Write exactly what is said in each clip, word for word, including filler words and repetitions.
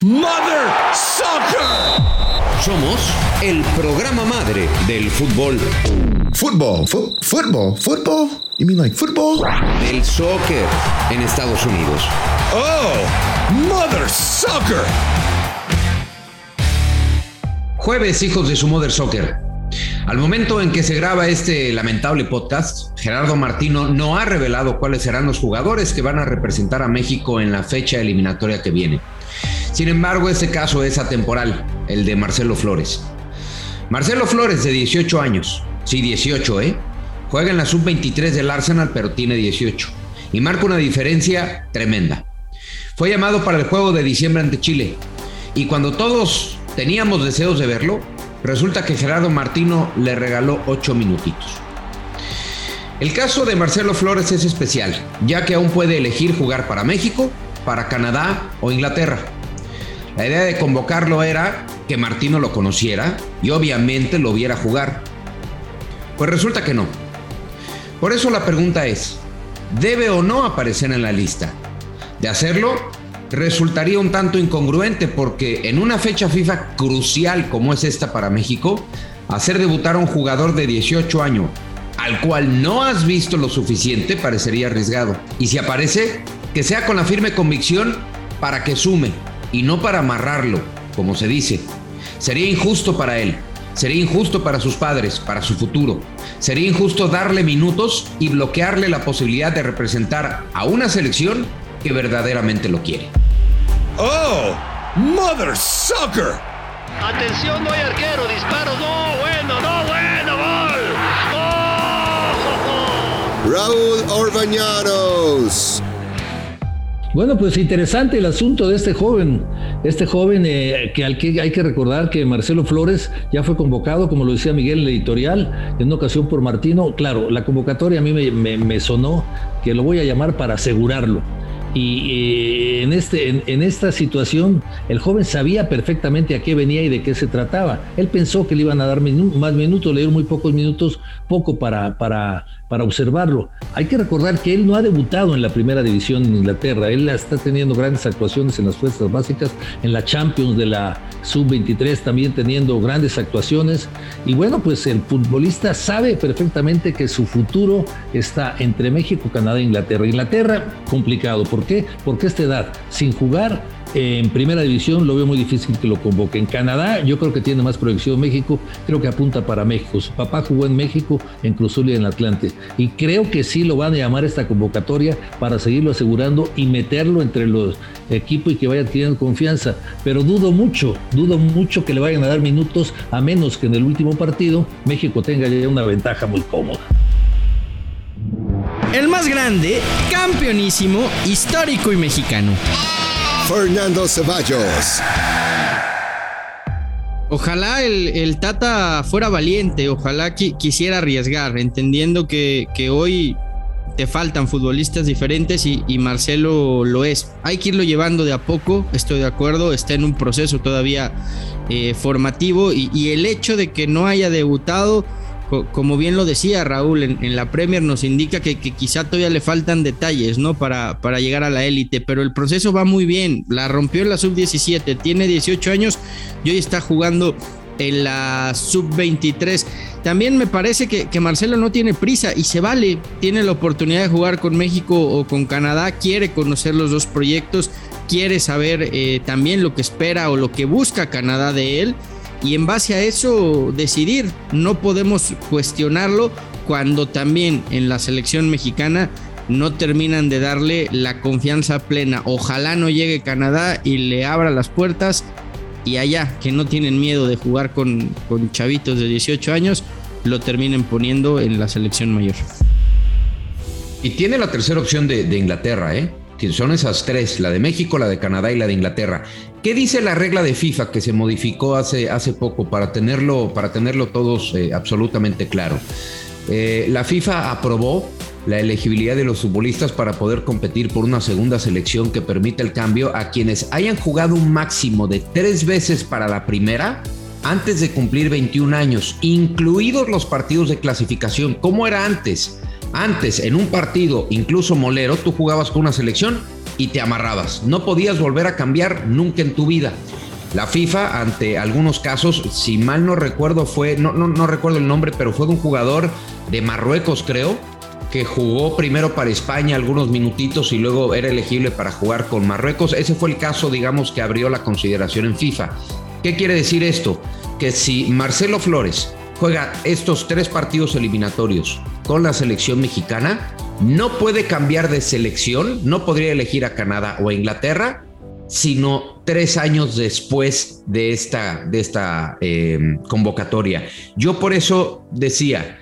Mother Soccer. Somos el programa madre del fútbol. Fútbol, fu- fútbol, fútbol. You mean like football? Del soccer en Estados Unidos. Oh, Mother Soccer. Jueves, hijos de su Mother Soccer. Al momento en que se graba este lamentable podcast, Gerardo Martino no ha revelado cuáles serán los jugadores que van a representar a México en la fecha eliminatoria que viene. Sin embargo, este caso es atemporal, el de Marcelo Flores. Marcelo Flores, de dieciocho años, sí, dieciocho, ¿eh? Juega en la sub veintitrés del Arsenal, pero tiene dieciocho, y marca una diferencia tremenda. Fue llamado para el juego de diciembre ante Chile, y cuando todos teníamos deseos de verlo, resulta que Gerardo Martino le regaló ocho minutitos. El caso de Marcelo Flores es especial, ya que aún puede elegir jugar para México, para Canadá o Inglaterra. La idea de convocarlo era que Martino lo conociera y obviamente lo viera jugar. Pues resulta que no. Por eso la pregunta es, ¿debe o no aparecer en la lista? De hacerlo, resultaría un tanto incongruente porque en una fecha FIFA crucial como es esta para México, hacer debutar a un jugador de dieciocho años al cual no has visto lo suficiente parecería arriesgado. Y si aparece, que sea con la firme convicción para que sume y no para amarrarlo, como se dice. Sería injusto para él, sería injusto para sus padres, para su futuro. Sería injusto darle minutos y bloquearle la posibilidad de representar a una selección que verdaderamente lo quiere. Oh, Mother Soccer. Atención, no hay arquero, disparo, no, bueno, no, bueno, gol. ¡Oh! Raúl Orbañanos. Bueno, pues interesante el asunto de este joven, este joven eh, que al que hay que recordar que Marcelo Flores ya fue convocado, como lo decía Miguel en el editorial, en una ocasión por Martino. Claro, la convocatoria a mí me, me, me sonó que lo voy a llamar para asegurarlo. Y eh, en, este, en, en esta situación el joven sabía perfectamente a qué venía y de qué se trataba. Él pensó que le iban a dar minu- más minutos, le dieron muy pocos minutos, poco para, para, para observarlo. Hay que recordar que él no ha debutado en la primera división en Inglaterra. Él está teniendo grandes actuaciones en las fuerzas básicas, en la Champions de la sub veintitrés también teniendo grandes actuaciones. Y bueno, pues el futbolista sabe perfectamente que su futuro está entre México, Canadá e Inglaterra. Inglaterra, complicado. ¿Por qué? Porque a esta edad, sin jugar en primera división, lo veo muy difícil que lo convoque. En Canadá, yo creo que tiene más proyección. México, creo que apunta para México. Su papá jugó en México, en Cruz Azul y en Atlante. Y creo que sí lo van a llamar esta convocatoria para seguirlo asegurando y meterlo entre los equipos y que vaya adquiriendo confianza. Pero dudo mucho, dudo mucho que le vayan a dar minutos, a menos que en el último partido México tenga ya una ventaja muy cómoda. El más grande, campeonísimo, histórico y mexicano. Fernando Ceballos. Ojalá el, el Tata fuera valiente, ojalá qui, quisiera arriesgar, entendiendo que, que hoy te faltan futbolistas diferentes y, y Marcelo lo es. Hay que irlo llevando de a poco, estoy de acuerdo, está en un proceso todavía eh, formativo y, y el hecho de que no haya debutado, como bien lo decía Raúl, en, en la Premier nos indica que, que quizá todavía le faltan detalles, ¿no? Para, para llegar a la élite, pero el proceso va muy bien. La rompió en la sub diecisiete, tiene dieciocho años y hoy está jugando en la sub veintitrés. También me parece que, que Marcelo no tiene prisa y se vale. Tiene la oportunidad de jugar con México o con Canadá, quiere conocer los dos proyectos, quiere saber eh, también lo que espera o lo que busca Canadá de él. Y en base a eso decidir. No podemos cuestionarlo cuando también en la selección mexicana no terminan de darle la confianza plena. Ojalá no llegue Canadá y le abra las puertas y allá, que no tienen miedo de jugar con, con chavitos de dieciocho años, lo terminen poniendo en la selección mayor. Y tiene la tercera opción de, de Inglaterra, ¿eh? Son esas tres, la de México, la de Canadá y la de Inglaterra. ¿Qué dice la regla de FIFA que se modificó hace, hace poco para tenerlo, para tenerlo todos eh, absolutamente claro? Eh, la FIFA aprobó la elegibilidad de los futbolistas para poder competir por una segunda selección que permita el cambio a quienes hayan jugado un máximo de tres veces para la primera antes de cumplir veintiún años, incluidos los partidos de clasificación. ¿Cómo era antes? Antes, en un partido, incluso molero, tú jugabas con una selección y te amarrabas. No podías volver a cambiar nunca en tu vida. La FIFA, ante algunos casos, si mal no recuerdo, fue, no, no, no recuerdo el nombre, pero fue de un jugador de Marruecos, creo, que jugó primero para España algunos minutitos y luego era elegible para jugar con Marruecos. Ese fue el caso, digamos, que abrió la consideración en FIFA. ¿Qué quiere decir esto? Que si Marcelo Flores juega estos tres partidos eliminatorios con la selección mexicana, no puede cambiar de selección, no podría elegir a Canadá o a Inglaterra, sino tres años después de esta, de esta eh, convocatoria. Yo por eso decía,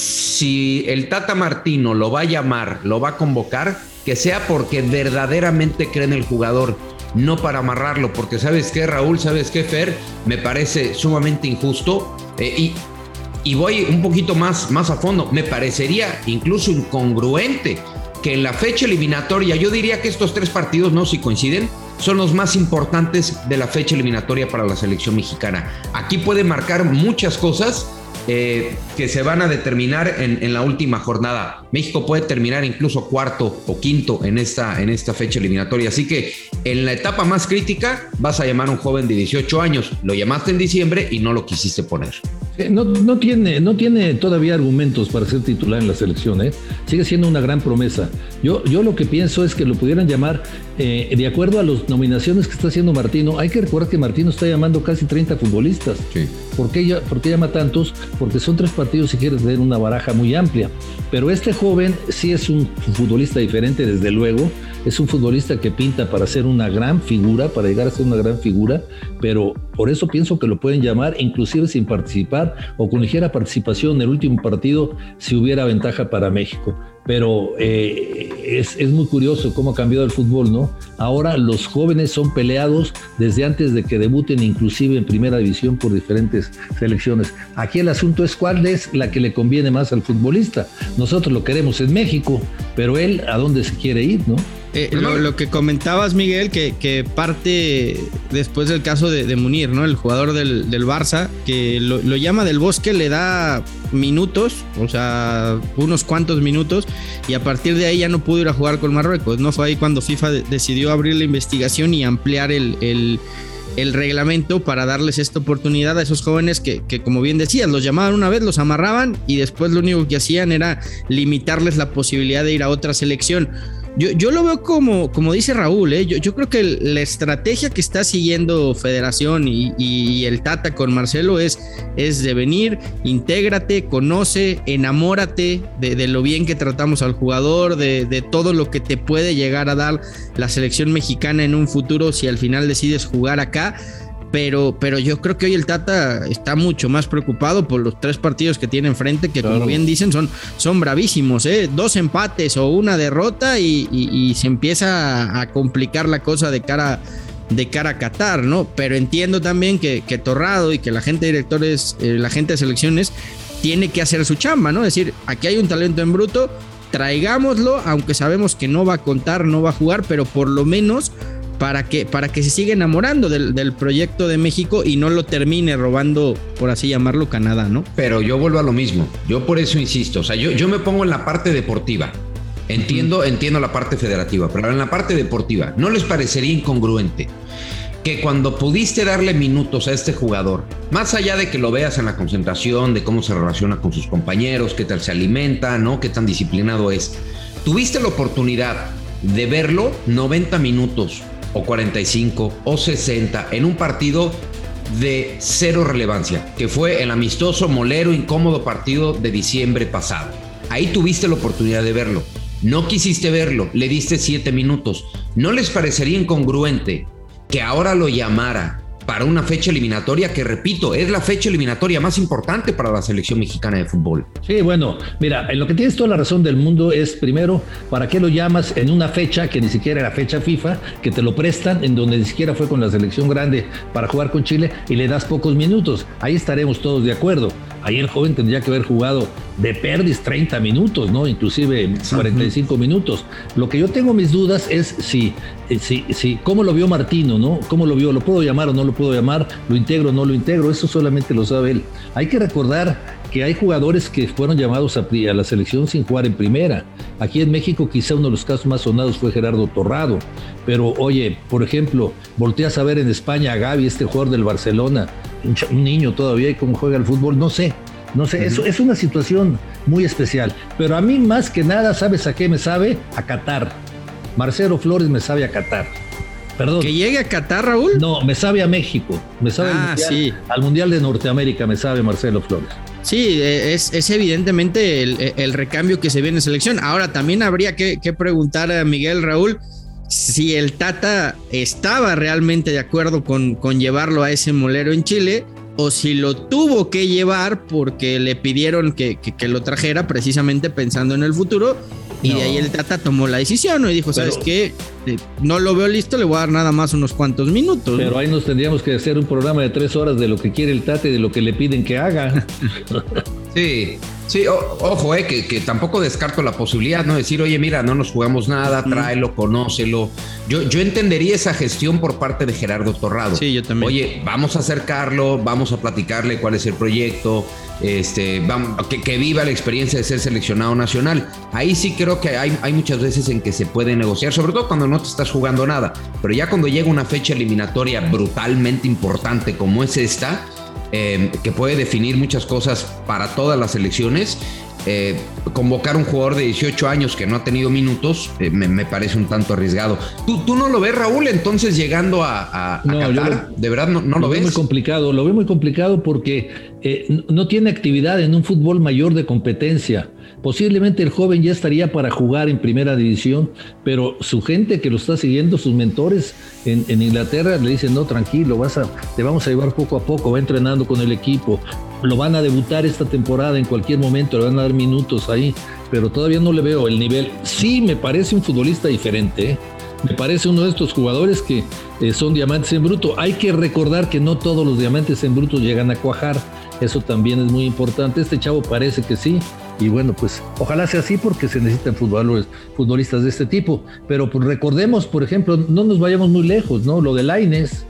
si el Tata Martino lo va a llamar, lo va a convocar, que sea porque verdaderamente cree en el jugador, no para amarrarlo, porque ¿sabes qué, Raúl? ¿Sabes qué, Fer? Me parece sumamente injusto eh, y, y voy un poquito más, más a fondo. Me parecería incluso incongruente que en la fecha eliminatoria, yo diría que estos tres partidos, no, si coinciden, son los más importantes de la fecha eliminatoria para la selección mexicana. Aquí puede marcar muchas cosas eh, que se van a determinar en, en la última jornada. México puede terminar incluso cuarto o quinto en esta, en esta fecha eliminatoria. Así que en la etapa más crítica vas a llamar a un joven de dieciocho años. Lo llamaste en diciembre y no lo quisiste poner. No, no, tiene, no tiene todavía argumentos para ser titular en la selección, ¿eh? Sigue siendo una gran promesa. Yo, yo lo que pienso es que lo pudieran llamar eh, de acuerdo a las nominaciones que está haciendo Martino. Hay que recordar que Martino está llamando casi treinta futbolistas. Sí. ¿Por qué, ¿Por qué llama tantos? Porque son tres partidos y quiere tener una baraja muy amplia. Pero este joven sí es un futbolista diferente, desde luego. Es un futbolista que pinta para ser una gran figura, para llegar a ser una gran figura, pero por eso pienso que lo pueden llamar, inclusive sin participar o con ligera participación en el último partido, si hubiera ventaja para México. Pero eh, es, es muy curioso cómo ha cambiado el fútbol, ¿no? Ahora los jóvenes son peleados desde antes de que debuten, inclusive en primera división, por diferentes selecciones. Aquí el asunto es cuál es la que le conviene más al futbolista. Nosotros lo queremos en México, pero él a dónde se quiere ir, ¿no? Eh, lo, lo que comentabas, Miguel, que, que parte después del caso de, de Munir, ¿no? El jugador del, del Barça, que lo, lo llama del Bosque, le da minutos, o sea, unos cuantos minutos, y a partir de ahí ya no pudo ir a jugar con Marruecos, ¿no? Fue ahí cuando FIFA de, decidió abrir la investigación y ampliar el, el, el reglamento para darles esta oportunidad a esos jóvenes que, que, como bien decías, los llamaban una vez, los amarraban y después lo único que hacían era limitarles la posibilidad de ir a otra selección. Yo, yo lo veo como, como dice Raúl, ¿eh? yo, yo creo que la estrategia que está siguiendo Federación y, y el Tata con Marcelo es, es de venir, intégrate, conoce, enamórate de, de lo bien que tratamos al jugador, de, de todo lo que te puede llegar a dar la selección mexicana en un futuro si al final decides jugar acá. Pero, pero yo creo que hoy el Tata está mucho más preocupado por los tres partidos que tiene enfrente, que claro, como bien dicen, son, son bravísimos, ¿eh? Dos empates o una derrota y, y, y se empieza a complicar la cosa de cara, de cara a Qatar, ¿no? Pero entiendo también que, que Torrado y que la gente de directores, eh, la gente de selecciones tiene que hacer su chamba, ¿no? Es decir, aquí hay un talento en bruto, traigámoslo, aunque sabemos que no va a contar, no va a jugar, pero por lo menos para que, para que se siga enamorando del, del proyecto de México y no lo termine robando, por así llamarlo, Canadá, ¿no? Pero yo vuelvo a lo mismo, yo por eso insisto, o sea, yo, yo me pongo en la parte deportiva, entiendo, mm. entiendo la parte federativa, pero en la parte deportiva, ¿no les parecería incongruente que cuando pudiste darle minutos a este jugador, más allá de que lo veas en la concentración, de cómo se relaciona con sus compañeros, qué tal se alimenta, ¿no? Qué tan disciplinado es, tuviste la oportunidad de verlo noventa minutos o cuarenta y cinco o sesenta en un partido de cero relevancia, que fue el amistoso, molero, incómodo partido de diciembre pasado? Ahí tuviste la oportunidad de verlo, no quisiste verlo, le diste siete minutos. ¿No les parecería incongruente que ahora lo llamara para una fecha eliminatoria que, repito, es la fecha eliminatoria más importante para la selección mexicana de fútbol? Sí, bueno, mira, en lo que tienes toda la razón del mundo es, primero, ¿para qué lo llamas en una fecha que ni siquiera era fecha FIFA, que te lo prestan, en donde ni siquiera fue con la selección grande para jugar con Chile y le das pocos minutos? Ahí estaremos todos de acuerdo. Ahí el joven tendría que haber jugado de perdis treinta minutos, ¿no? Inclusive cuarenta y cinco minutos. Lo que yo tengo mis dudas es si, si, si, cómo lo vio Martino, ¿no? ¿Cómo lo vio? ¿Lo puedo llamar o no lo puedo llamar? ¿Lo integro o no lo integro? Eso solamente lo sabe él. Hay que recordar que hay jugadores que fueron llamados a, a la selección sin jugar en primera. Aquí en México quizá uno de los casos más sonados fue Gerardo Torrado, pero oye, por ejemplo, volteas a ver en España a Gavi, este jugador del Barcelona, un, un niño todavía, y cómo juega el fútbol, no sé, no sé, uh-huh. Eso es una situación muy especial, pero a mí más que nada, ¿sabes a qué me sabe? A Qatar. Marcelo Flores me sabe a Qatar. Perdón. ¿Que llegue a Qatar, Raúl? No, me sabe a México, me sabe ah, al, mundial, sí. al Mundial de Norteamérica, me sabe Marcelo Flores. Sí, es, es evidentemente el, el recambio que se viene en selección. Ahora también habría que, que preguntar a Miguel, Raúl, si el Tata estaba realmente de acuerdo con, con llevarlo a ese molero en Chile, o si lo tuvo que llevar porque le pidieron que, que, que lo trajera precisamente pensando en el futuro. Y no. De ahí el Tata tomó la decisión, ¿no? Y dijo, ¿sabes pero, qué? No lo veo listo, le voy a dar nada más unos cuantos minutos. Pero ¿no? Ahí nos tendríamos que hacer un programa de tres horas de lo que quiere el Tata y de lo que le piden que haga. Sí, sí, o, ojo, eh, que, que tampoco descarto la posibilidad, ¿no? Decir, oye, mira, no nos jugamos nada, tráelo, conócelo. Yo, yo entendería esa gestión por parte de Gerardo Torrado. Sí, yo también. Oye, vamos a acercarlo, vamos a platicarle cuál es el proyecto, este, vamos, que, que viva la experiencia de ser seleccionado nacional. Ahí sí creo que hay, hay muchas veces en que se puede negociar, sobre todo cuando no te estás jugando nada. Pero ya cuando llega una fecha eliminatoria brutalmente importante como es esta, eh, que puede definir muchas cosas para todas las selecciones, eh, convocar un jugador de dieciocho años que no ha tenido minutos, eh, me, me parece un tanto arriesgado. ¿Tú, tú no lo ves, Raúl, entonces llegando a, a, a no, Qatar? Lo, ¿De verdad no, no lo, lo ves? Lo veo muy complicado, lo veo muy complicado porque eh, no tiene actividad en un fútbol mayor de competencia. Posiblemente el joven ya estaría para jugar en primera división, pero su gente que lo está siguiendo, sus mentores en, en Inglaterra, le dicen, no, tranquilo, vas a, te vamos a llevar poco a poco, va entrenando con el equipo, lo van a debutar esta temporada en cualquier momento, le van a dar minutos ahí, pero todavía no le veo el nivel. Sí, me parece un futbolista diferente, ¿eh? Me parece uno de estos jugadores que eh, son diamantes en bruto. Hay que recordar que no todos los diamantes en bruto llegan a cuajar, eso también es muy importante. Este chavo parece que sí, y bueno, pues ojalá sea así porque se necesitan futbolistas, futbolistas de este tipo. Pero pues, recordemos, por ejemplo, no nos vayamos muy lejos, ¿no? Lo de Lainez.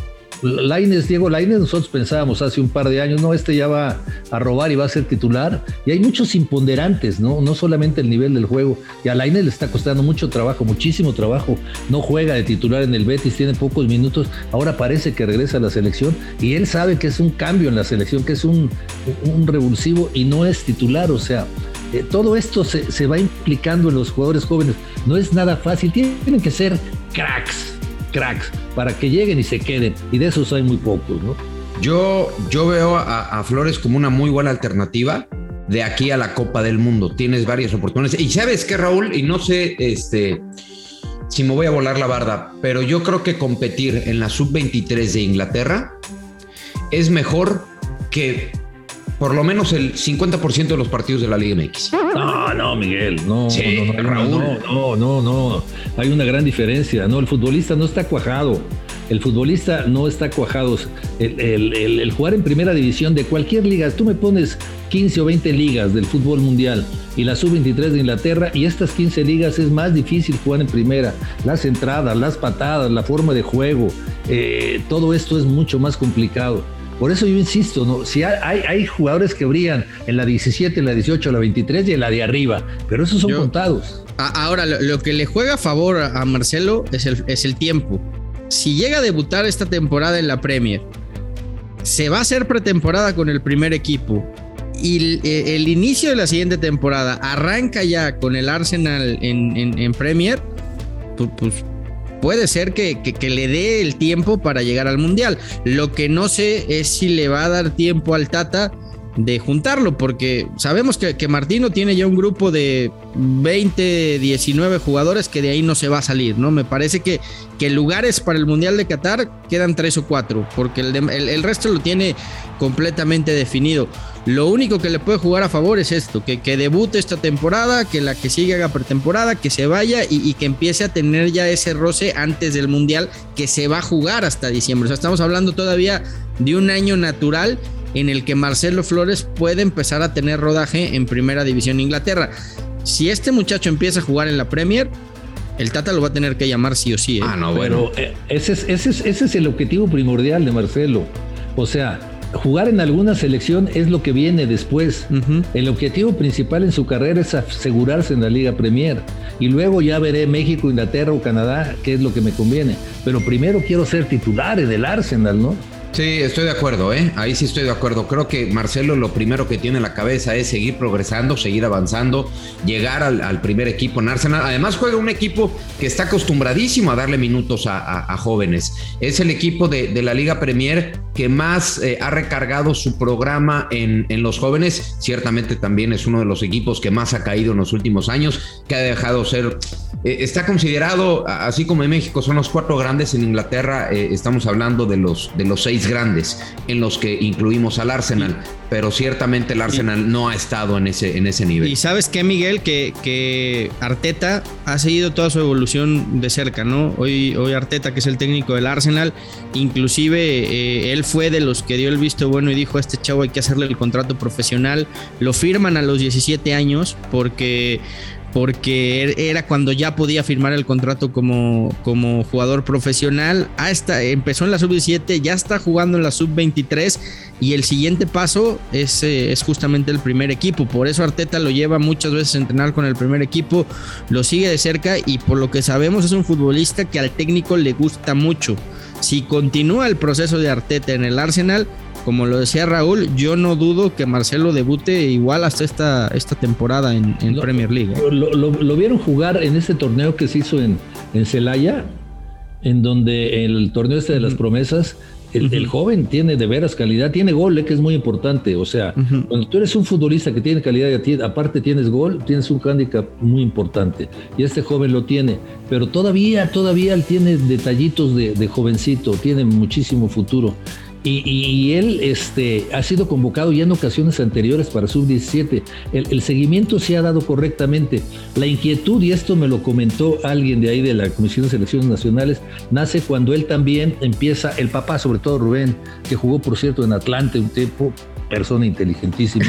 Lainez, Diego Lainez, nosotros pensábamos hace un par de años, no, este ya va a robar y va a ser titular. Y hay muchos imponderantes, ¿no? No solamente el nivel del juego. Y a Lainez le está costando mucho trabajo, muchísimo trabajo. No juega de titular en el Betis, tiene pocos minutos. Ahora parece que regresa a la selección y él sabe que es un cambio en la selección, que es un, un revulsivo y no es titular. O sea, eh, todo esto se, se va implicando en los jugadores jóvenes. No es nada fácil, tienen que ser cracks. cracks, para que lleguen y se queden, y de esos hay muy pocos, ¿no? Yo, yo veo a, a Flores como una muy buena alternativa de aquí a la Copa del Mundo. Tienes varias oportunidades, y ¿sabes qué, Raúl? Y no sé este, si me voy a volar la barda, pero yo creo que competir en la sub veintitrés de Inglaterra es mejor que por lo menos el cincuenta por ciento de los partidos de la Liga M X. No, no, Miguel, no, sí, no, no, Raúl. no, no, no, no, hay una gran diferencia, no, el futbolista no está cuajado, el futbolista no está cuajado, el, el, el, el jugar en primera división de cualquier liga, tú me pones quince o veinte ligas del fútbol mundial y la sub veintitrés de Inglaterra, y estas quince ligas es más difícil jugar en primera, las entradas, las patadas, la forma de juego, eh, todo esto es mucho más complicado. Por eso yo insisto, ¿no? Si hay, hay, hay jugadores que brillan en la diecisiete, en la dieciocho, en la veintitrés y en la de arriba, pero esos son yo, contados. Ahora, lo, lo que le juega a favor a Marcelo es el, es el tiempo. Si llega a debutar esta temporada en la Premier, se va a hacer pretemporada con el primer equipo y el, el inicio de la siguiente temporada arranca ya con el Arsenal en, en, en Premier, pues, pues puede ser que, que, que le dé el tiempo para llegar al Mundial. Lo que no sé es si le va a dar tiempo al Tata de juntarlo, porque sabemos que, que Martino tiene ya un grupo de veinte, diecinueve jugadores que de ahí no se va a salir, ¿no? Me parece que, que lugares para el Mundial de Qatar quedan tres o cuatro, porque el, de, el, el resto lo tiene completamente definido. Lo único que le puede jugar a favor es esto, que, que debute esta temporada, que la que sigue haga pretemporada, que se vaya y, y que empiece a tener ya ese roce antes del Mundial que se va a jugar hasta diciembre. O sea, estamos hablando todavía de un año natural en el que Marcelo Flores puede empezar a tener rodaje en Primera División de Inglaterra. Si este muchacho empieza a jugar en la Premier, el Tata lo va a tener que llamar sí o sí. ¿eh? Ah, no, bueno. Pero eh, ese, es, ese, es, ese es el objetivo primordial de Marcelo. O sea, jugar en alguna selección es lo que viene después. Uh-huh. El objetivo principal en su carrera es asegurarse en la Liga Premier. Y luego ya veré México, Inglaterra o Canadá, qué es lo que me conviene. Pero primero quiero ser titular en el Arsenal, ¿no? Sí, estoy de acuerdo, ¿eh? Ahí sí estoy de acuerdo. Creo que Marcelo lo primero que tiene en la cabeza es seguir progresando, seguir avanzando, llegar al, al primer equipo en Arsenal. Además juega un equipo que está acostumbradísimo a darle minutos a, a, a jóvenes. Es el equipo de, de la Liga Premier que más eh, ha recargado su programa en, en los jóvenes. Ciertamente también es uno de los equipos que más ha caído en los últimos años, que ha dejado ser... Eh, está considerado, así como en México son los cuatro grandes, en Inglaterra eh, estamos hablando de los, de los seis grandes, en los que incluimos al Arsenal, pero ciertamente el Arsenal no ha estado en ese, en ese nivel. Y sabes qué, Miguel, que, que Arteta ha seguido toda su evolución de cerca, ¿no? Hoy, hoy Arteta, que es el técnico del Arsenal, inclusive eh, él fue de los que dio el visto bueno y dijo, a este chavo hay que hacerle el contrato profesional. Lo firman a los diecisiete años porque... porque era cuando ya podía firmar el contrato como, como jugador profesional. Hasta empezó en la sub diecisiete, ya está jugando en la sub veintitrés y el siguiente paso es, eh, es justamente el primer equipo. Por eso Arteta lo lleva muchas veces a entrenar con el primer equipo, lo sigue de cerca y por lo que sabemos es un futbolista que al técnico le gusta mucho. Si continúa el proceso de Arteta en el Arsenal, como lo decía Raúl, yo no dudo que Marcelo debute igual hasta esta, esta temporada en, en lo, Premier League. ¿eh? Lo, lo, lo vieron jugar en ese torneo que se hizo en, en Celaya, en donde el torneo este de las promesas, el, uh-huh. el joven tiene de veras calidad, tiene gol, eh, que es muy importante. O sea, uh-huh. cuando tú eres un futbolista que tiene calidad y aparte tienes gol, tienes un hándicap muy importante. Y este joven lo tiene, pero todavía, todavía él tiene detallitos de, de jovencito, tiene muchísimo futuro. Y, y, y él este, ha sido convocado ya en ocasiones anteriores para sub diecisiete. El, el seguimiento se ha dado correctamente. La inquietud, y esto me lo comentó alguien de ahí de la Comisión de Selecciones Nacionales, nace cuando él también empieza, el papá, sobre todo Rubén, que jugó por cierto en Atlante un tiempo, persona inteligentísima.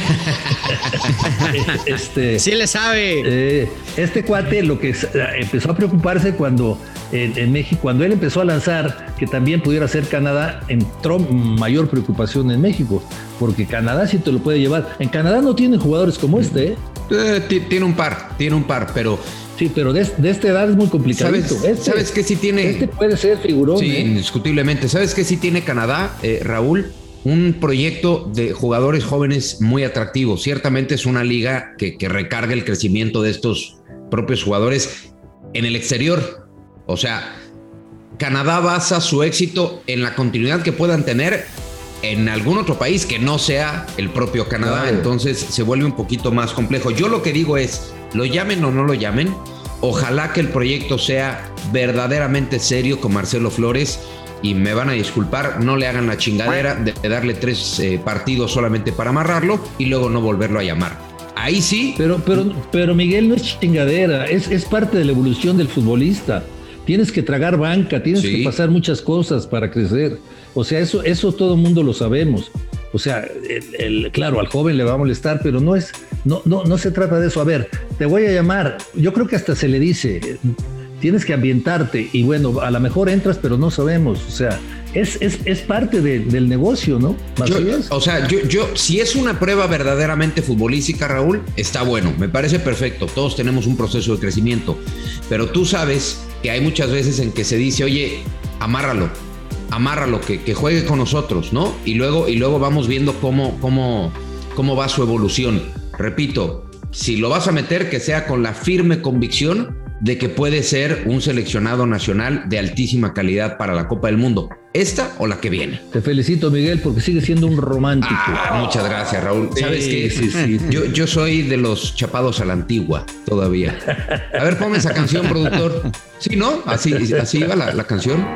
este, sí le sabe. Eh, este cuate lo que empezó a preocuparse cuando en, en México, cuando él empezó a lanzar que también pudiera ser Canadá, entró mayor preocupación en México, porque Canadá sí te lo puede llevar. En Canadá no tienen jugadores como este, ¿eh? Eh, tiene un par, tiene un par, pero... Sí, pero de, de esta edad es muy complicado. ¿Sabes, este, ¿Sabes qué sí tiene? Este puede ser figurón. Sí, ¿eh? indiscutiblemente. ¿Sabes qué sí tiene Canadá, eh, Raúl? Un proyecto de jugadores jóvenes muy atractivo. Ciertamente es una liga que, que recarga el crecimiento de estos propios jugadores en el exterior. O sea, Canadá basa su éxito en la continuidad que puedan tener en algún otro país que no sea el propio Canadá. Claro. Entonces se vuelve un poquito más complejo. Yo lo que digo es, lo llamen o no lo llamen, ojalá que el proyecto sea verdaderamente serio con Marcelo Flores. Y me van a disculpar, no le hagan la chingadera de darle tres eh, partidos solamente para amarrarlo y luego no volverlo a llamar. Ahí sí. Pero, pero, pero Miguel, no es chingadera, es, es parte de la evolución del futbolista. Tienes que tragar banca, tienes sí. que pasar muchas cosas para crecer. O sea, eso, eso todo el mundo lo sabemos. O sea, el, el, claro, al joven le va a molestar, pero no es, no, no, no se trata de eso. A ver, te voy a llamar. Yo creo que hasta se le dice. Tienes que ambientarte y bueno, a lo mejor entras, pero no sabemos. O sea, es, es, es parte de, del negocio, ¿no? Yo, o sea, yo, yo, si es una prueba verdaderamente futbolística, Raúl, está bueno, me parece perfecto. Todos tenemos un proceso de crecimiento, pero tú sabes que hay muchas veces en que se dice, oye, amárralo, amárralo, que, que juegue con nosotros, ¿no? Y luego, y luego vamos viendo cómo, cómo, cómo va su evolución. Repito, si lo vas a meter, que sea con la firme convicción de que puede ser un seleccionado nacional de altísima calidad para la Copa del Mundo. ¿Esta o la que viene? Te felicito, Miguel, porque sigues siendo un romántico. Ah, muchas gracias, Raúl. Sí, ¿sabes qué? Sí, sí, sí. Yo, yo soy de los chapados a la antigua, todavía. A ver, ponme esa canción, productor. Sí, ¿no? Así, así iba la, la canción.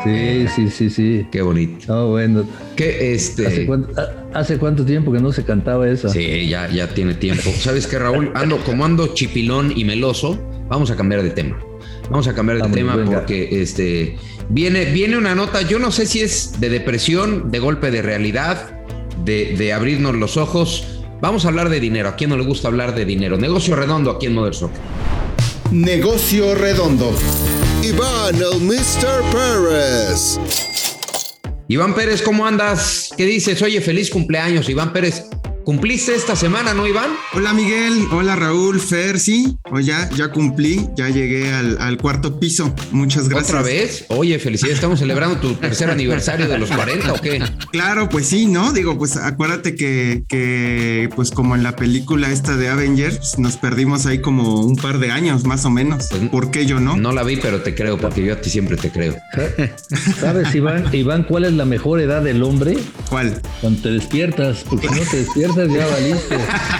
Sí, sí, sí, sí. Qué bonito. Oh, bueno. ¿Qué, este... ¿Hace cuánto, ¿Hace cuánto tiempo que no se cantaba esa? Sí, ya, ya tiene tiempo. ¿Sabes qué, Raúl? Ando, como ando chipilón y meloso, vamos a cambiar de tema. Vamos a cambiar de vamos, tema venga. porque este, viene, viene una nota, yo no sé si es de depresión, de golpe de realidad, de, de abrirnos los ojos. Vamos a hablar de dinero. ¿A quién no le gusta hablar de dinero? Negocio redondo aquí en Mother Soccer. Negocio redondo. Iván, el mister Pérez. Iván Pérez, ¿cómo andas? ¿Qué dices? Oye, feliz cumpleaños, Iván Pérez. ¿Cumpliste esta semana, no, Iván? Hola, Miguel. Hola, Raúl, Fer. Sí, oh, ya, ya cumplí. Ya llegué al, al cuarto piso. Muchas gracias. ¿Otra vez? Oye, felicidades. ¿Estamos celebrando tu tercer aniversario de los cuarenta o qué? Claro, pues sí, ¿no? Digo, pues acuérdate que, que pues como en la película esta de Avengers, nos perdimos ahí como un par de años, más o menos. Pues, ¿por qué yo no? No la vi, pero te creo, porque yo a ti siempre te creo. ¿Sabes, Iván, Iván, cuál es la mejor edad del hombre? ¿Cuál? Cuando te despiertas, porque no te despiertas ya valiste.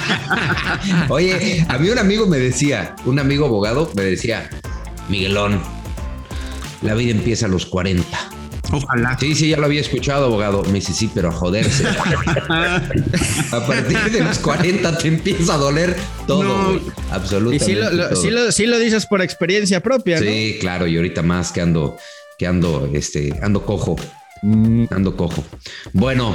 Oye, a mí un amigo me decía, un amigo abogado me decía, Miguelón, la vida empieza a los cuarenta. Ojalá. Sí, sí, ya lo había escuchado, abogado. Me dice, sí, pero a joderse. A partir de los cuarenta te empieza a doler todo, no. Absolutamente. Y sí lo, lo, todo. Sí, lo, sí lo dices por experiencia propia, ¿no? Sí, claro, y ahorita más que ando, que ando, este, ando cojo. Ando cojo. Bueno,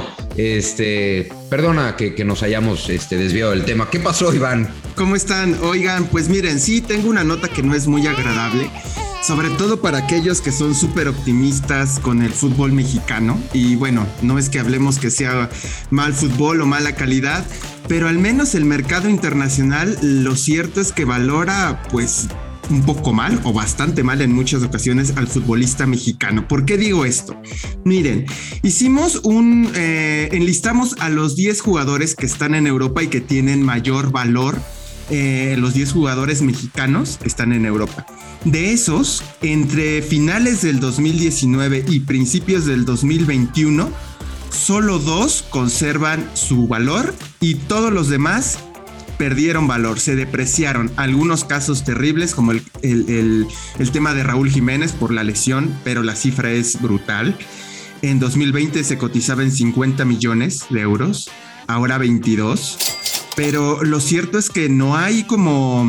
este, perdona que, que nos hayamos este, desviado del tema. ¿Qué pasó, Iván? ¿Cómo están? Oigan, pues miren, sí, tengo una nota que no es muy agradable, sobre todo para aquellos que son súper optimistas con el fútbol mexicano. Y bueno, no es que hablemos que sea mal fútbol o mala calidad, pero al menos el mercado internacional, lo cierto es que valora, pues, un poco mal o bastante mal en muchas ocasiones al futbolista mexicano. ¿Por qué digo esto? Miren, hicimos un, eh, enlistamos a los diez jugadores que están en Europa y que tienen mayor valor, eh, los diez jugadores mexicanos que están en Europa. De esos, entre finales del dos mil diecinueve y principios del dos mil veintiuno, solo dos conservan su valor y todos los demás perdieron valor, se depreciaron. Algunos casos terribles como el, el, el, el tema de Raúl Jiménez por la lesión, pero la cifra es brutal. En dos mil veinte se cotizaba en cincuenta millones de euros, ahora veintidós. Pero lo cierto es que no hay como...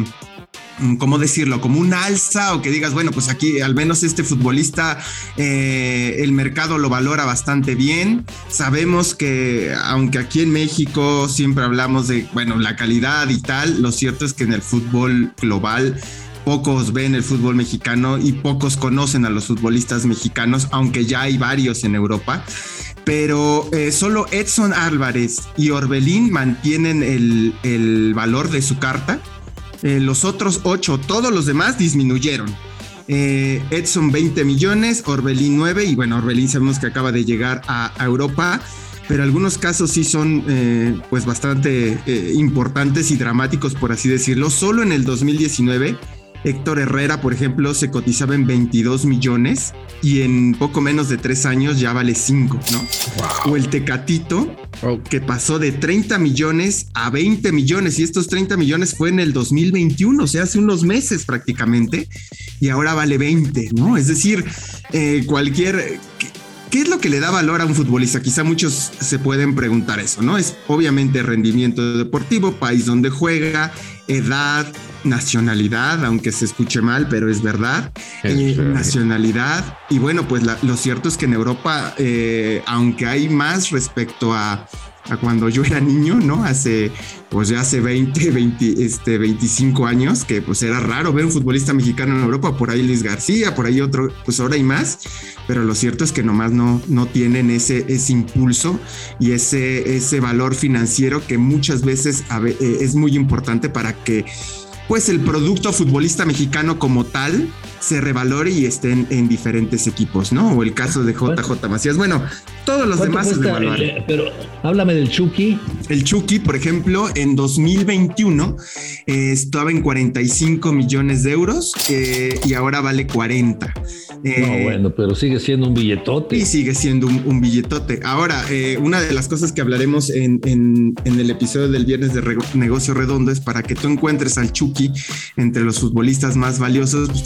¿cómo decirlo? Como un alza o que digas, bueno, pues aquí al menos este futbolista eh, el mercado lo valora bastante bien. Sabemos que aunque aquí en México siempre hablamos de, bueno, la calidad y tal, lo cierto es que en el fútbol global pocos ven el fútbol mexicano y pocos conocen a los futbolistas mexicanos, aunque ya hay varios en Europa. Pero eh, solo Edson Álvarez y Orbelín mantienen el, el valor de su carta. Eh, los otros ocho, todos los demás disminuyeron. Eh, Edson veinte millones, Orbelín nueve, y bueno, Orbelín sabemos que acaba de llegar a, a Europa, pero algunos casos sí son eh, pues bastante eh, importantes y dramáticos, por así decirlo. Solo en el dos mil diecinueve, Héctor Herrera, por ejemplo, se cotizaba en veintidós millones y en poco menos de tres años ya vale cinco, ¿no? Wow. O el Tecatito, que pasó de treinta millones a veinte millones, y estos treinta millones fue en el dos mil veintiuno, o sea, hace unos meses prácticamente, y ahora vale veinte, ¿no? Es decir, eh, cualquier... ¿Qué es lo que le da valor a un futbolista? Quizá muchos se pueden preguntar eso, ¿no? Es obviamente rendimiento deportivo, país donde juega, edad, nacionalidad, aunque se escuche mal, pero es verdad, eh, nacionalidad. Y bueno, pues la, lo cierto es que en Europa, eh, aunque hay más respecto a, a cuando yo era niño, ¿no? Hace, pues ya hace veinte, veinte, este, veinticinco años, que pues era raro ver un futbolista mexicano en Europa, por ahí Luis García, por ahí otro, pues ahora hay más, pero lo cierto es que nomás no, no tienen ese, ese impulso y ese, ese valor financiero que muchas veces es muy importante para que pues el producto futbolista mexicano como tal se revalore y esté en, en diferentes equipos, ¿no? O el caso de J J Macías. Bueno, todos los demás se revaluaron. Eh, pero háblame del Chucky. El Chucky, por ejemplo, en dos mil veintiuno eh, estaba en cuarenta y cinco millones de euros eh, y ahora vale cuarenta. Eh, no, bueno, pero sigue siendo un billetote. Y sigue siendo un, un billetote. Ahora, eh, una de las cosas que hablaremos en, en, en el episodio del viernes de Re- Negocio Redondo es para que tú encuentres al Chucky entre los futbolistas más valiosos, pues tienes que pasar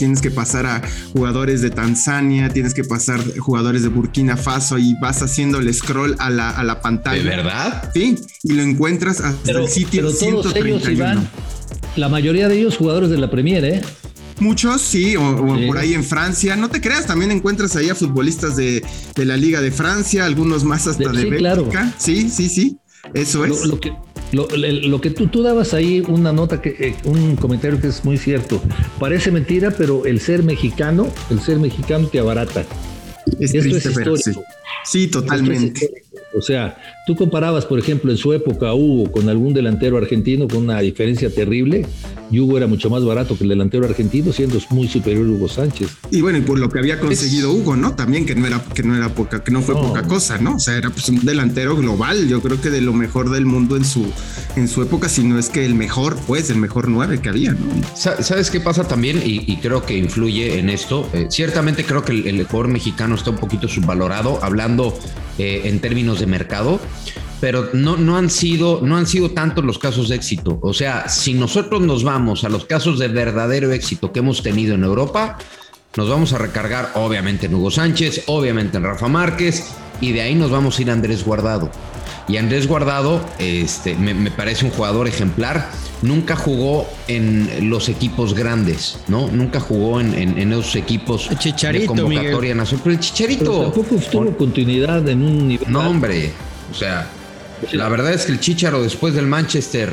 pasar a jugadores de Tanzania, tienes que pasar jugadores de Burkina Faso y vas haciendo el scroll a la, a la pantalla. ¿De verdad? Sí, y lo encuentras hasta pero, el sitio pero ciento treinta y uno. Todos ellos, Iván, la mayoría de ellos jugadores de la Premier, ¿eh? Muchos, sí, o, o sí. por ahí en Francia. No te creas, también encuentras ahí a futbolistas de, de la Liga de Francia, algunos más hasta de, de sí, Bélgica. Claro. Sí, sí, sí, eso es. Lo, lo que, lo, lo que tú, tú dabas ahí, una nota, que eh, un comentario que es muy cierto. Parece mentira, pero el ser mexicano, el ser mexicano te abarata. Es Esto triste, es pero histórico. sí. Sí, totalmente. O sea, tú comparabas, por ejemplo, en su época Hugo con algún delantero argentino con una diferencia terrible, y Hugo era mucho más barato que el delantero argentino, siendo muy superior a Hugo Sánchez. Y bueno, y por lo que había conseguido es... Hugo, ¿no? También que no era, que no era poca, que no fue no. poca cosa, ¿no? O sea, era pues un delantero global, yo creo que de lo mejor del mundo en su, en su época, si no es que el mejor, pues, el mejor nueve que había, ¿no? ¿Sabes qué pasa también? Y, y creo que influye en esto. Eh, ciertamente creo que el, el jugador mexicano está un poquito subvalorado, hablando eh, en términos de mercado, pero no, no, han sido, no han sido tantos los casos de éxito. O sea, si nosotros nos vamos a los casos de verdadero éxito que hemos tenido en Europa, nos vamos a recargar obviamente en Hugo Sánchez, obviamente en Rafa Márquez, y de ahí nos vamos a ir a Andrés Guardado. Y Andrés Guardado este, me, me parece un jugador ejemplar. Nunca jugó en los equipos grandes, ¿no? Nunca jugó en, en, en esos equipos Chicharito, de convocatoria Miguel. nacional. Pero el Chicharito... Pero tampoco tuvo con... continuidad en un nivel... No, hombre. O sea, la verdad es que el Chicharo después del Manchester...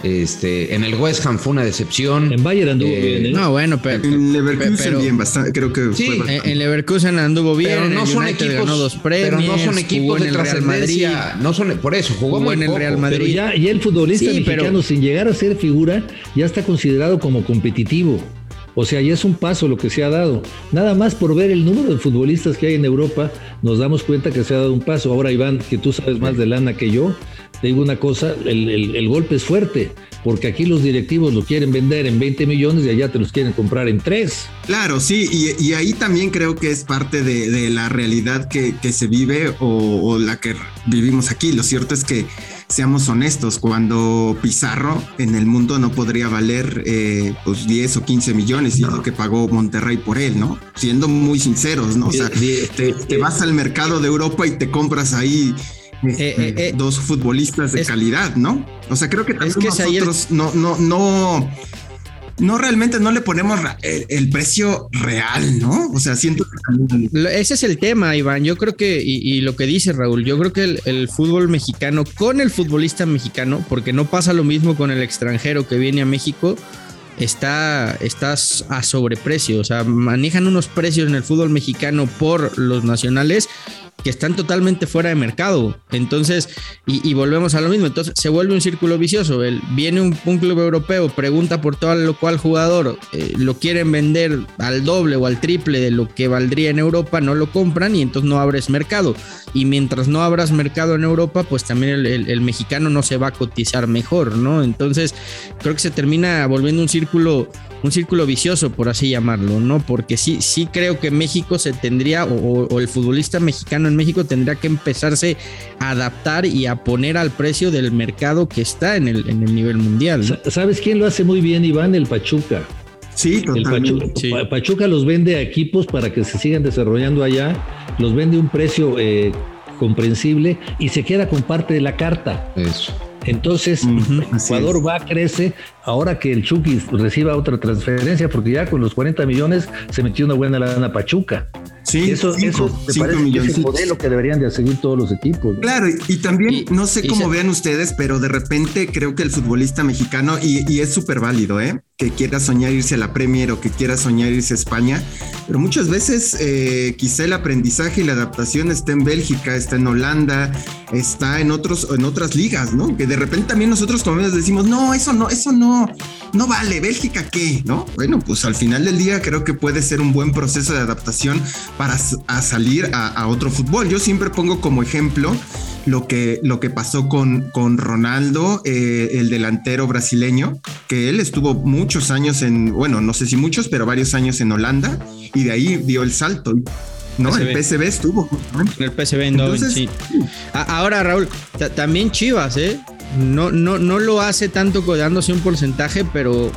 Este, en el West Ham fue una decepción. En Bayern anduvo eh, bien, ¿eh? No, bueno, pero en Leverkusen pero, bien, bastante, creo que sí, fue bastante. En Leverkusen anduvo bien, pero no en son United equipos, ganó dos premios, pero no son equipos de trascendencia, no son, por eso jugó, jugó muy en el poco. Real Madrid. Pero ya, ya el futbolista sí, mexicano, pero... sin llegar a ser figura, ya está considerado como competitivo. O sea, ya es un paso lo que se ha dado. Nada más por ver el número de futbolistas que hay en Europa, nos damos cuenta que se ha dado un paso. Ahora, Iván, que tú sabes más de lana que yo, te digo una cosa, el, el, el golpe es fuerte, porque aquí los directivos lo quieren vender en veinte millones y allá te los quieren comprar en tres. Claro, sí, y, y ahí también creo que es parte de, de la realidad que, que se vive o, o la que vivimos aquí. Lo cierto es que, seamos honestos, cuando Pizarro en el mundo no podría valer eh, pues diez o quince millones, no. Y lo que pagó Monterrey por él, ¿no? Siendo muy sinceros, ¿no? O sea, te, te vas al mercado de Europa y te compras ahí eh, eh, eh, dos futbolistas de es, calidad, ¿no? O sea, creo que también es que nosotros ayer... no, no, no... No, realmente no le ponemos el, el precio real, ¿no? O sea, siento que... Ese es el tema, Iván. Yo creo que, y, y lo que dice Raúl, yo creo que el, el fútbol mexicano, con el futbolista mexicano, porque no pasa lo mismo con el extranjero que viene a México, está, está a sobreprecio. O sea, manejan unos precios en el fútbol mexicano por los nacionales que están totalmente fuera de mercado. Entonces, y, y volvemos a lo mismo. Entonces se vuelve un círculo vicioso. El, viene un, un club europeo, pregunta por todo lo cual jugador, eh, lo quieren vender al doble o al triple de lo que valdría en Europa, no lo compran y entonces no abres mercado. Y mientras no abras mercado en Europa, pues también el, el, el mexicano no se va a cotizar mejor, ¿no? Entonces creo que se termina volviendo un círculo un círculo vicioso, por así llamarlo, ¿no? Porque sí, sí creo que México se tendría, o, o el futbolista mexicano en México tendría que empezarse a adaptar y a poner al precio del mercado que está en el, en el nivel mundial, ¿no? ¿Sabes quién lo hace muy bien, Iván? El Pachuca. Sí, el Pachuca, sí. Pachuca los vende a equipos para que se sigan desarrollando allá, los vende a un precio eh, comprensible y se queda con parte de la carta. Eso. Entonces, uh-huh, el jugador va, crece, ahora que el Chucky reciba otra transferencia, porque ya con los cuarenta millones se metió una buena lana Pachuca. Sí, eso, cinco, eso me parece que es el modelo que deberían de seguir todos los equipos, ¿no? Claro, y, y también, y, no sé cómo se... vean ustedes, pero de repente creo que el futbolista mexicano, y, y es súper válido, ¿eh? Que quiera soñar irse a la Premier o que quiera soñar irse a España, pero muchas veces eh, quizá el aprendizaje y la adaptación está en Bélgica, está en Holanda, está en otros, en otras ligas, ¿no? Que de repente también nosotros como menos decimos, no, eso no, eso no, no vale, ¿Bélgica qué? ¿No? Bueno, pues al final del día creo que puede ser un buen proceso de adaptación para a salir a, a otro fútbol. Yo siempre pongo como ejemplo lo que, lo que pasó con, con Ronaldo, eh, el delantero brasileño, que él estuvo muchos años en, bueno, no sé si muchos, pero varios años en Holanda y de ahí dio el salto. No, P S V. El P S V estuvo. En el P S V en Entonces, sí. Ahora, Raúl, t- también Chivas, ¿eh? No, no, no lo hace tanto dándose un porcentaje, pero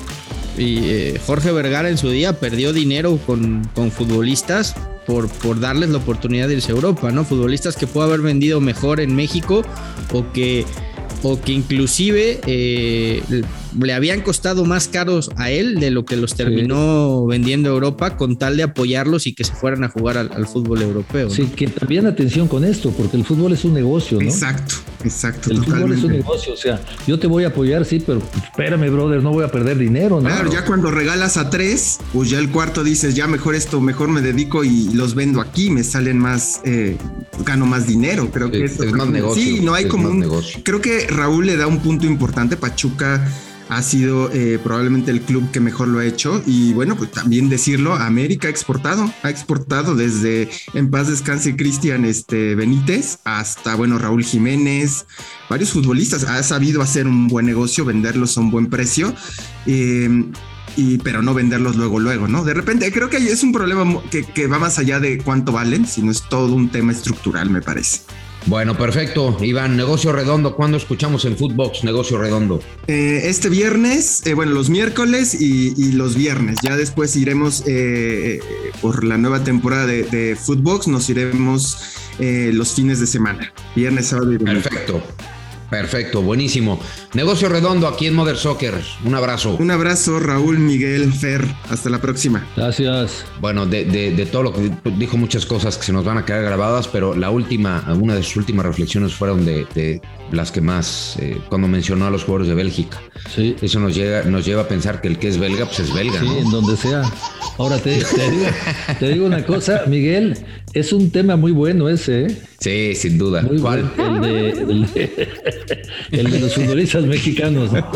y eh, Jorge Vergara en su día perdió dinero con, con futbolistas por, por darles la oportunidad de irse a Europa, ¿no? Futbolistas que pudo haber vendido mejor en México o que, o que inclusive eh, le habían costado más caros a él de lo que los terminó sí. vendiendo a Europa con tal de apoyarlos y que se fueran a jugar al, al fútbol europeo, ¿no? Sí, que también atención con esto, porque el fútbol es un negocio, ¿no? Exacto, exacto. El totalmente. fútbol es un negocio, o sea, yo te voy a apoyar, sí, pero espérame, brother, no voy a perder dinero, ¿no? Claro, ya cuando regalas a tres, pues ya el cuarto dices, ya mejor esto, mejor me dedico y los vendo aquí, me salen más, eh, gano más dinero, creo sí, que es, es más negocio. Sí, no hay como un negocio. Creo que Raúl le da un punto importante. Pachuca ha sido eh, probablemente el club que mejor lo ha hecho y bueno, pues también decirlo, América ha exportado, ha exportado desde en paz descanse Cristian este, Benítez hasta bueno Raúl Jiménez, varios futbolistas, ha sabido hacer un buen negocio, venderlos a un buen precio, eh, y, pero no venderlos luego luego, ¿no? De repente creo que es un problema que, que va más allá de cuánto valen, sino es todo un tema estructural, me parece. Bueno, perfecto. Iván, Negocio Redondo, ¿cuándo escuchamos en Footbox Negocio Redondo? Eh, este viernes, eh, bueno, los miércoles y, y los viernes. Ya después iremos eh, por la nueva temporada de, de Footbox, nos iremos eh, los fines de semana. Viernes, sábado y domingo. Perfecto. Perfecto, buenísimo. Negocio Redondo aquí en Mother Soccer. Un abrazo. Un abrazo, Raúl, Miguel, Fer. Hasta la próxima. Gracias. Bueno, de, de, de todo lo que dijo, muchas cosas que se nos van a quedar grabadas, pero la última, una de sus últimas reflexiones fueron de, de las que más, eh, cuando mencionó a los jugadores de Bélgica. Sí. Eso nos, llega, nos lleva a pensar que el que es belga, pues es belga, sí, ¿no? En donde sea. Ahora te, te, digo, te digo una cosa, Miguel, es un tema muy bueno ese, ¿eh? Sí, sin duda. Muy ¿Cuál? Bueno. El, de, el, de, el de los futbolistas mexicanos, ¿no?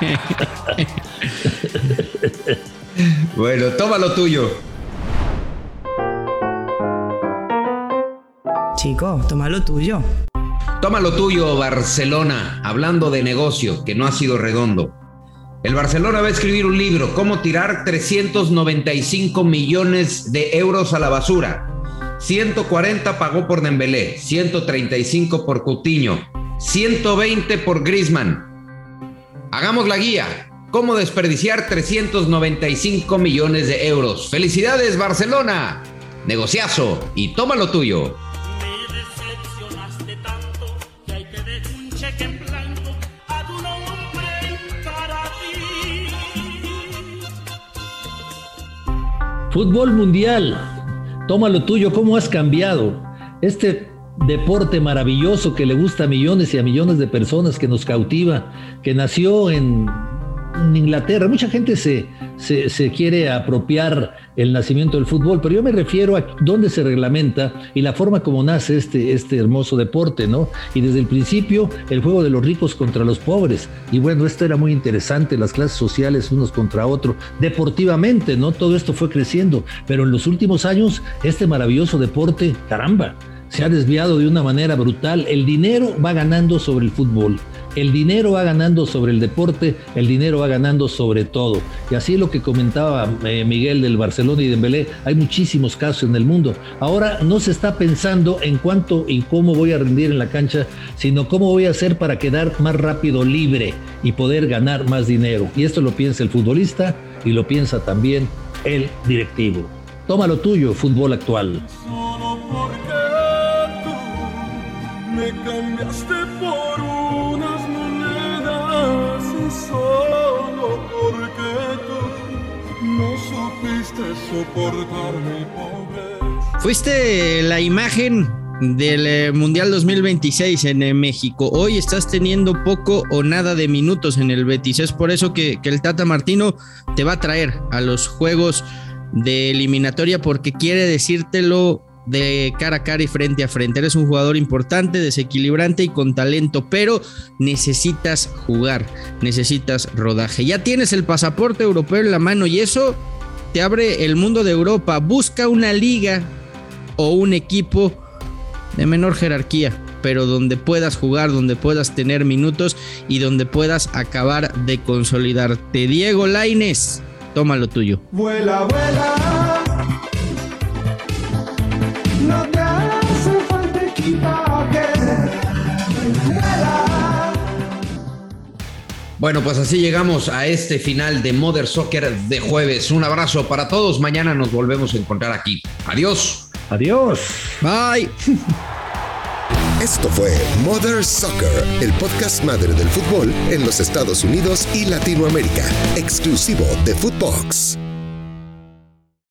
Bueno, toma lo tuyo. Chico, toma lo tuyo. Toma lo tuyo, Barcelona. Hablando de negocio, que no ha sido redondo. El Barcelona va a escribir un libro, cómo tirar trescientos noventa y cinco millones de euros a la basura. ciento cuarenta pagó por Dembélé, ciento treinta y cinco por Coutinho, ciento veinte por Griezmann. Hagamos la guía, cómo desperdiciar trescientos noventa y cinco millones de euros. ¡Felicidades, Barcelona! Negociazo y toma lo tuyo. Fútbol mundial, toma lo tuyo, ¿cómo has cambiado? Este deporte maravilloso que le gusta a millones y a millones de personas, que nos cautiva, que nació en, en Inglaterra. Mucha gente se, se, se quiere apropiar el nacimiento del fútbol, pero yo me refiero a dónde se reglamenta y la forma como nace este, este hermoso deporte, ¿no? Y desde el principio, el juego de los ricos contra los pobres. Y bueno, esto era muy interesante, las clases sociales unos contra otros, deportivamente, ¿no? Todo esto fue creciendo, pero en los últimos años, este maravilloso deporte, caramba, se ha desviado de una manera brutal. El dinero va ganando sobre el fútbol, el dinero va ganando sobre el deporte, el dinero va ganando sobre todo. Y así es lo que comentaba eh, Miguel del Barcelona y Dembélé, hay muchísimos casos en el mundo. Ahora no se está pensando en cuánto y cómo voy a rendir en la cancha, sino cómo voy a hacer para quedar más rápido libre y poder ganar más dinero. Y esto lo piensa el futbolista y lo piensa también el directivo. Toma lo tuyo, fútbol actual. Solo porque tú me cambiaste por unas monedas y solo porque tú no supiste soportar mi pobreza. Fuiste la imagen del Mundial dos mil veintiséis en México. Hoy estás teniendo poco o nada de minutos en el Betis. Es por eso que, que el Tata Martino te va a traer a los juegos de eliminatoria, porque quiere decírtelo de cara a cara y frente a frente. Eres un jugador importante, desequilibrante y con talento, pero necesitas jugar, necesitas rodaje. Ya tienes el pasaporte europeo en la mano y eso te abre el mundo de Europa. Busca una liga o un equipo de menor jerarquía, pero donde puedas jugar, donde puedas tener minutos y donde puedas acabar de consolidarte. Diego Lainez, toma lo tuyo. Vuela, vuela, no te hace falta equipaje. Vuela. Bueno, pues así llegamos a este final de Mother Soccer de jueves. Un abrazo para todos. Mañana nos volvemos a encontrar aquí. Adiós. Adiós. Bye. Esto fue Mother Soccer, el podcast madre del fútbol en los Estados Unidos y Latinoamérica, exclusivo de Footbox.